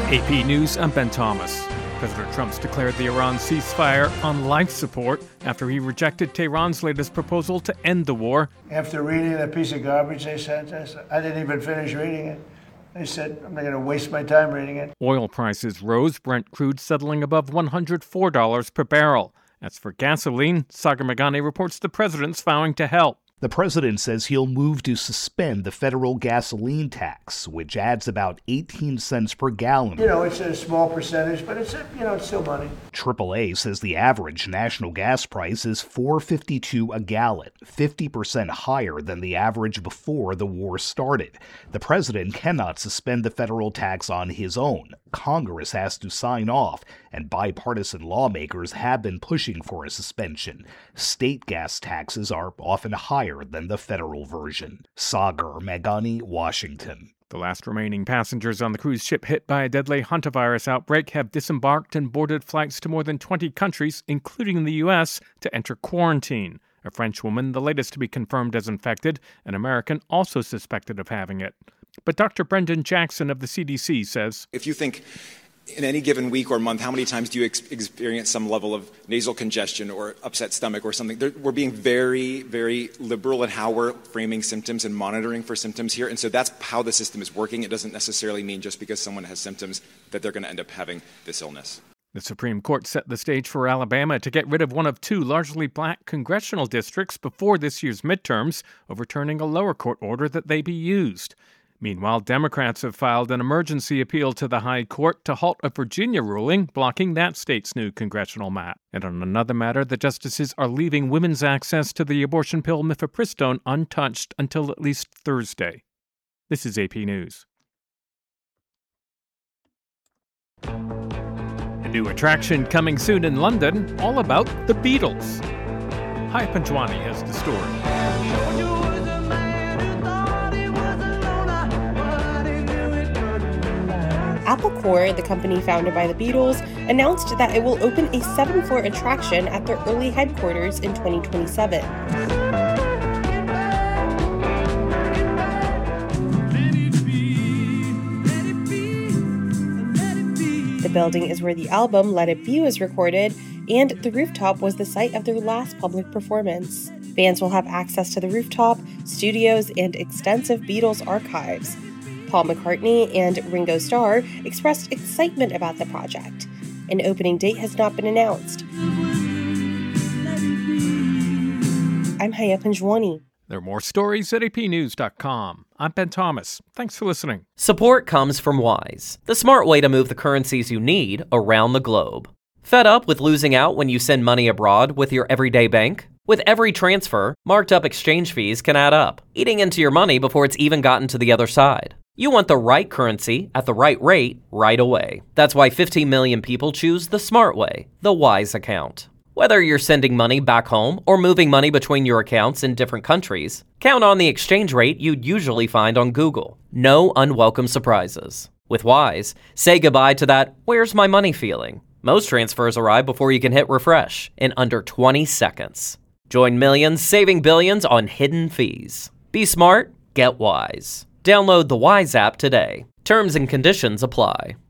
AP News, I'm Ben Thomas. President Trump's declared the Iran ceasefire on life support after he rejected Tehran's latest proposal to end the war. After reading that piece of garbage they sent us, I didn't even finish reading it. They said, I'm not going to waste my time reading it. Oil prices rose, Brent crude settling above $104 per barrel. As for gasoline, Sagar Meghani reports the president's vowing to help. The president says he'll move to suspend the federal gasoline tax, which adds about 18 cents per gallon. It's a small percentage, but it's still money. AAA says the average national gas price is $4.52 a gallon, 50% higher than the average before the war started. The president cannot suspend the federal tax on his own. Congress has to sign off, and bipartisan lawmakers have been pushing for a suspension. State gas taxes are often higher than the federal version. Sagar Meghani, Washington. The last remaining passengers on the cruise ship hit by a deadly hantavirus outbreak have disembarked and boarded flights to more than 20 countries, including the U.S., to enter quarantine. A French woman, the latest to be confirmed as infected, an American also suspected of having it. But Dr. Brendan Jackson of the CDC says, if you think in any given week or month, how many times do you experience some level of nasal congestion or upset stomach or something? We're being very, very liberal in how we're framing symptoms and monitoring for symptoms here. And so that's how the system is working. It doesn't necessarily mean just because someone has symptoms that they're going to end up having this illness. The Supreme Court set the stage for Alabama to get rid of one of two largely black congressional districts before this year's midterms, overturning a lower court order that they be used. Meanwhile, Democrats have filed an emergency appeal to the High Court to halt a Virginia ruling blocking that state's new congressional map. And on another matter, the justices are leaving women's access to the abortion pill mifepristone untouched until at least Thursday. This is AP News. A new attraction coming soon in London, all about the Beatles. Hi, Panjwani has the story. Apple Corps, the company founded by the Beatles, announced that it will open a 7-floor attraction at their early headquarters in 2027. The building is where the album Let It Be was recorded, and the rooftop was the site of their last public performance. Fans will have access to the rooftop, studios, and extensive Beatles archives. Paul McCartney and Ringo Starr expressed excitement about the project. An opening date has not been announced. I'm Haya Panjwani. There are more stories at apnews.com. I'm Ben Thomas. Thanks for listening. Support comes from Wise, the smart way to move the currencies you need around the globe. Fed up with losing out when you send money abroad with your everyday bank? With every transfer, marked up exchange fees can add up, eating into your money before it's even gotten to the other side. You want the right currency at the right rate right away. That's why 15 million people choose the smart way, the Wise account. Whether you're sending money back home or moving money between your accounts in different countries, count on the exchange rate you'd usually find on Google. No unwelcome surprises. With Wise, say goodbye to that "where's my money" feeling. Most transfers arrive before you can hit refresh in under 20 seconds. Join millions saving billions on hidden fees. Be smart, get Wise. Download the Wise app today. Terms and conditions apply.